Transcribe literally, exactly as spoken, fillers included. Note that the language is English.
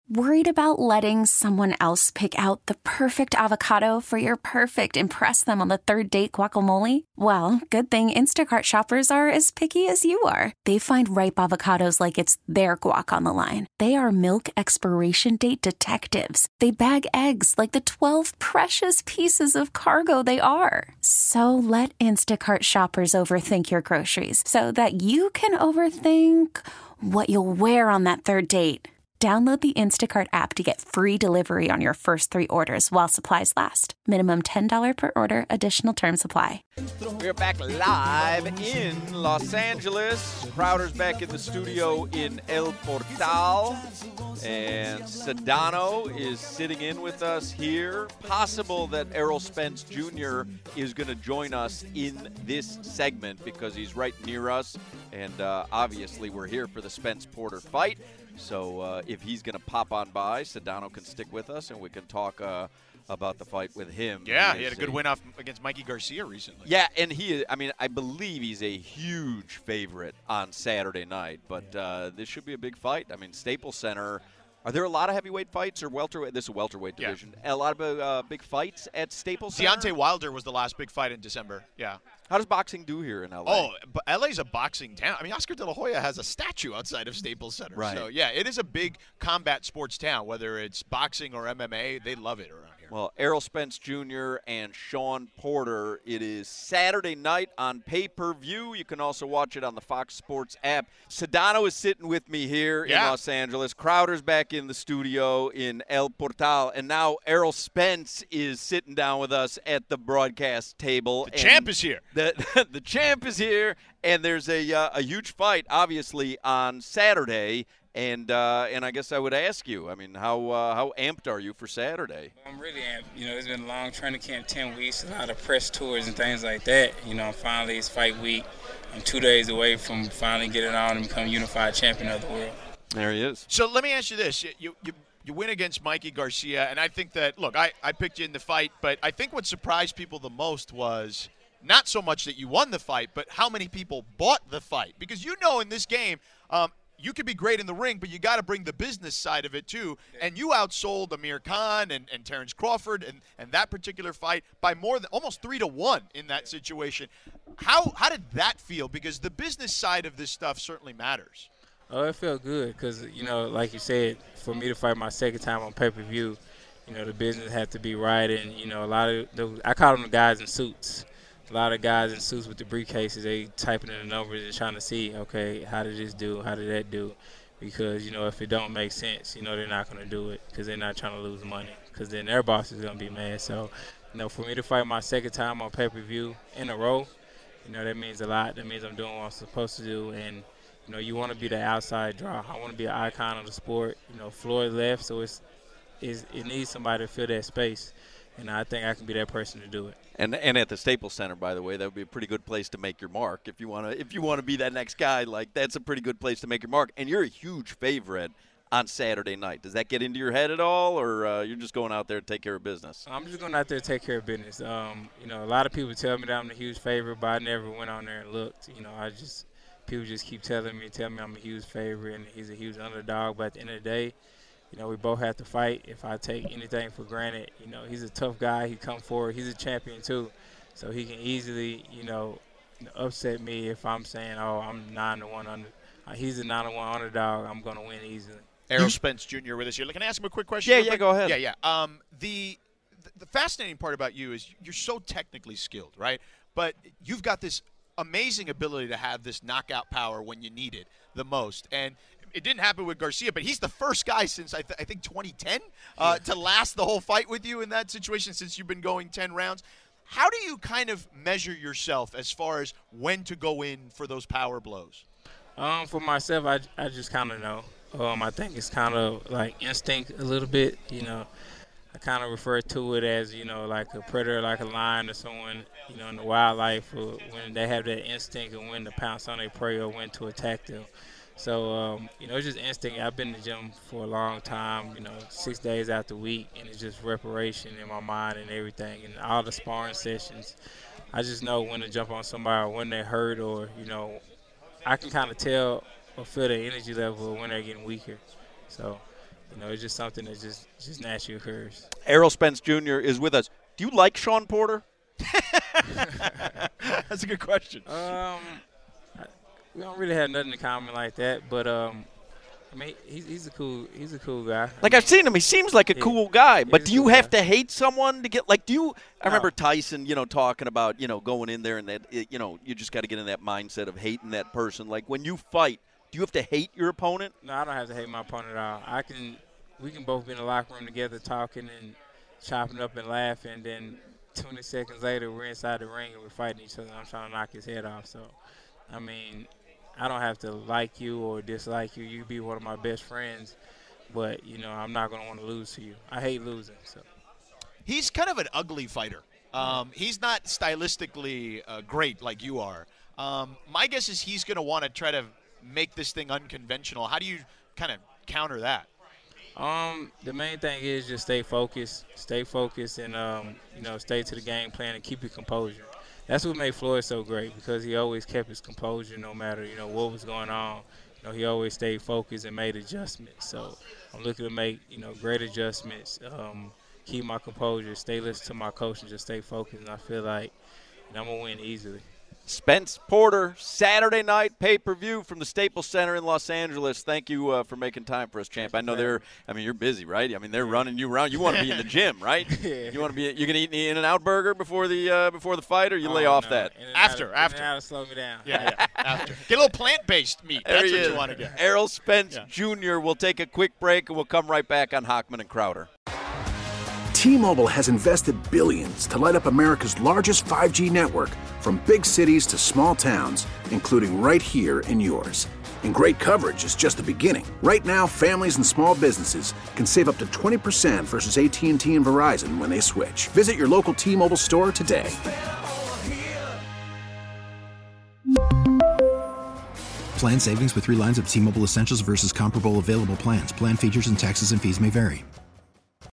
Worried about letting someone else pick out the perfect avocado for your perfect impress them on the third date guacamole? Well, good thing Instacart shoppers are as picky as you are. They find ripe avocados like it's their guac on the line. They are milk expiration date detectives. They bag eggs like the twelve precious pieces of cargo they are. So let Instacart shoppers overthink your groceries so that you can overthink what you'll wear on that third date. Download the Instacart app to get free delivery on your first three orders while supplies last. Minimum ten dollars per order. Additional terms apply. We're back live in Los Angeles. Crowder's back in the studio in El Portal. And Sedano is sitting in with us here. Possible that Errol Spence Junior is going to join us in this segment because he's right near us. And uh, obviously we're here for the Spence-Porter fight. So uh, if he's going to pop on by, Sedano can stick with us, and we can talk uh, about the fight with him. Yeah, he had a good win off against Mikey Garcia recently. Yeah, and he, I mean, I believe he's a huge favorite on Saturday night. But uh, this should be a big fight. I mean, Staples Center. Are there a lot of heavyweight fights or welterweight? This is a welterweight division. Yeah. A lot of uh, big fights at Staples Center? Deontay Wilder was the last big fight in December. Yeah. How does boxing do here in L A? Oh, but L A's a boxing town. I mean, Oscar De La Hoya has a statue outside of Staples Center. Right. So, yeah, it is a big combat sports town. Whether it's boxing or M M A, they love it around here. Well, Errol Spence Junior and Shawn Porter, it is Saturday night on pay-per-view. You can also watch it on the Fox Sports app. Sedano is sitting with me here yeah. in Los Angeles. Crowder's back in the studio in El Portal. And now Errol Spence is sitting down with us at the broadcast table. The champ is here. The, the champ is here, and there's a, uh, a huge fight, obviously, on Saturday. And uh, and I guess I would ask you, I mean, how uh, how amped are you for Saturday? I'm really amped. You know, it's been a long training camp, ten weeks, a lot of press tours and things like that. You know, finally it's fight week. I'm two days away from finally getting on and becoming unified champion of the world. There he is. So let me ask you this. You, you, you win against Mikey Garcia, and I think that, look, I, I picked you in the fight, but I think what surprised people the most was not so much that you won the fight, but how many people bought the fight. Because you know in this game, um, you could be great in the ring, but you got to bring the business side of it too. And you outsold Amir Khan and, and Terrence Crawford and, and that particular fight by more than almost three to one in that situation. How how did that feel? Because the business side of this stuff certainly matters. Oh, it felt good because, you know, like you said, for me to fight my second time on pay-per-view, you know, the business had to be right. And, you know, a lot of those, I call them the guys in suits. A lot of guys in suits with the briefcases, they typing in the numbers and trying to see, okay, how did this do? How did that do? Because, you know, if it don't make sense, you know, they're not going to do it because they're not trying to lose money because then their boss is going to be mad. So, you know, for me to fight my second time on pay-per-view in a row, you know, that means a lot. That means I'm doing what I'm supposed to do. And, you know, you want to be the outside draw. I want to be an icon of the sport. You know, Floyd left, so it's, it's it needs somebody to fill that space. And I think I can be that person to do it. And and at the Staples Center, by the way, that would be a pretty good place to make your mark. If you want to if you want to be that next guy, like that's a pretty good place to make your mark. And you're a huge favorite on Saturday night. Does that get into your head at all, or uh, you're just going out there to take care of business? I'm just going out there to take care of business. Um, you know, a lot of people tell me that I'm a huge favorite, but I never went on there and looked. You know, I just people just keep telling me, tell me I'm a huge favorite and he's a huge underdog. But at the end of the day, you know, we both have to fight. If I take anything for granted, you know, he's a tough guy. He come forward. He's a champion too, so he can easily, you know, upset me if I'm saying, oh, I'm nine to one under. Uh, he's a nine to one underdog. I'm gonna win easily. Errol Spence Junior with us here. Can I ask him a quick question? Yeah, yeah, go ahead. Yeah, yeah. Um, the the fascinating part about you is you're so technically skilled, right? But you've got this amazing ability to have this knockout power when you need it the most. And it didn't happen with Garcia, but he's the first guy since, I, th- I think, twenty ten uh, to last the whole fight with you in that situation since you've been going ten rounds. How do you kind of measure yourself as far as when to go in for those power blows? Um, for myself, I, I just kind of know. Um, I think it's kind of like instinct a little bit, you know. I kind of refer to it as, you know, like a predator, like a lion or someone, you know, in the wildlife, or when they have that instinct of when to pounce on their prey or when to attack them. So, um, you know, it's just instinct. I've been in the gym for a long time, you know, six days out the week, and it's just reparation in my mind and everything. And all the sparring sessions, I just know when to jump on somebody or when they're hurt, or, you know, I can kind of tell or feel their energy level when they're getting weaker. So, you You know, it's just something that just, just naturally occurs. Errol Spence Junior is with us. Do you like Shawn Porter? That's a good question. Um, I, we don't really have nothing in common like that, but um, I mean, he's he's a cool he's a cool guy. Like, I mean, I've seen him. He seems like a yeah, cool guy. But he's do a you cool have guy. to hate someone to get, like, do you – I No. remember Tyson, you know, talking about, you know, going in there and that, it, you know, you just got to get in that mindset of hating that person. Like, when you fight, do you have to hate your opponent? No, I don't have to hate my opponent at all. I can we can both be in the locker room together talking and chopping up and laughing, and then twenty seconds later we're inside the ring and we're fighting each other. I'm trying to knock his head off. So, I mean, I don't have to like you or dislike you. You be one of my best friends, but, you know, I'm not going to want to lose to you. I hate losing. So He's kind of an ugly fighter. Um, he's not stylistically uh, great like you are. Um, my guess is he's going to want to try to make this thing unconventional. How do you kind of counter that? Um, the main thing is just stay focused, stay focused, and um, you know, stay to the game plan and keep your composure. That's what made Floyd so great, because he always kept his composure no matter, you know, what was going on. You know, he always stayed focused and made adjustments. So I'm looking to make, you know, great adjustments, um, keep my composure, stay listening to my coach, and just stay focused. And I feel like, you know, I'm gonna win easily. Spence Porter, Saturday night pay-per-view from the Staples Center in Los Angeles. Thank you uh, for making time for us, champ. I know they're, I mean, you're busy, right? I mean, they're running you around. You want to be in the gym, right? Yeah. You want to be, you're going to eat the In-N-Out burger before the uh, before the fight, or you lay Oh, off no. that? In and After, out, after. In and out to slow me down. Yeah, yeah. After. Get a little plant-based meat. There That's he what is. you want to get. Errol Spence Yeah. Junior We'll take a quick break, and we'll come right back on Hochman and Crowder. T-Mobile has invested billions to light up America's largest five G network, from big cities to small towns, including right here in yours. And great coverage is just the beginning. Right now, families and small businesses can save up to twenty percent versus A T and T and Verizon when they switch. Visit your local T-Mobile store today. Plan savings with three lines of T-Mobile Essentials versus comparable available plans. Plan features and taxes and fees may vary.